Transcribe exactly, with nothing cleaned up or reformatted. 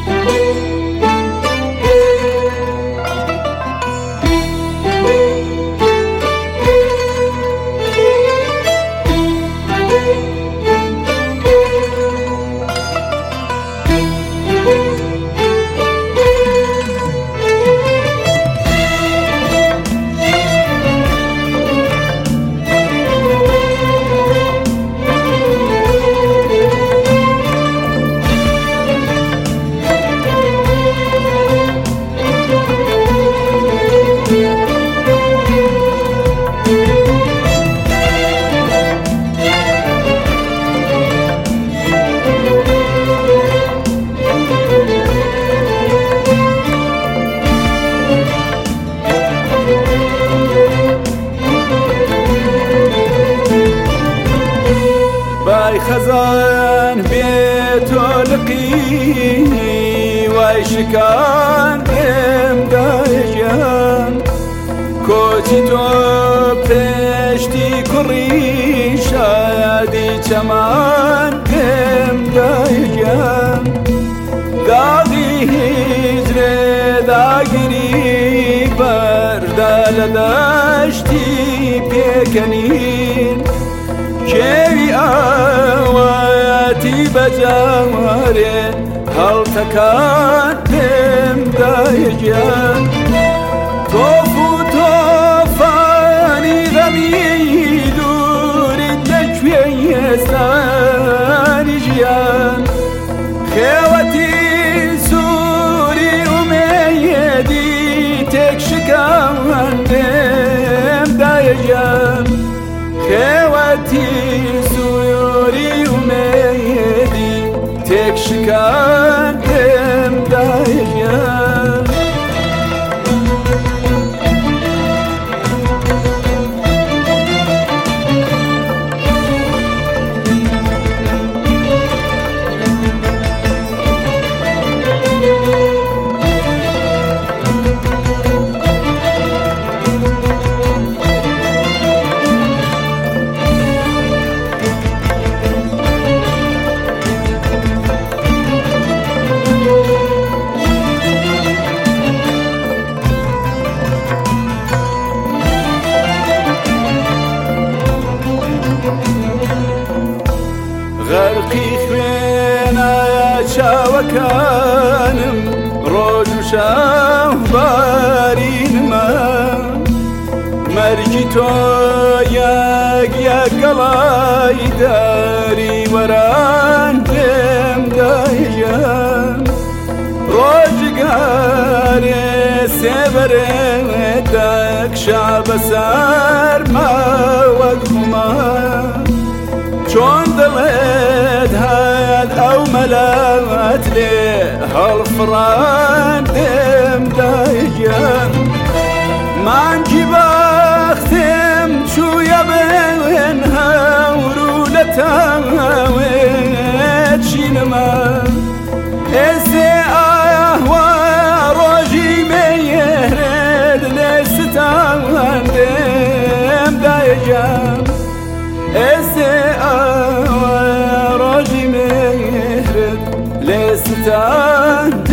خزان بتولقي ويشكان ام دايجان كوتي تو بتشتي كري شادي كمان ام دايجان داغي هجر داغري بردال داشتي بيكنين كيفي آواتي بجواري هل تكاتم دايجان توفو توفاني غمي دور النجوي يساني جيان خواتي سوري وميدي تكشكان دم دايجان خواتي سوري وميدي تكشكان دم دايجان غرقي خوينا شاوكانم روج وشاو بارين ما مرجي تو ياك يا قلاي داري وران دم دايجان روج قاري سبرتك شعب سار ما وقفما شون ضلت هاد او ملات لي هالفران دم دايجان ما نجي بختم شو يا بينها ورولتها وتشينما اسي اه وروجي ميهرد لستان دم دايجان اسي اه وروجي ميهرد لستان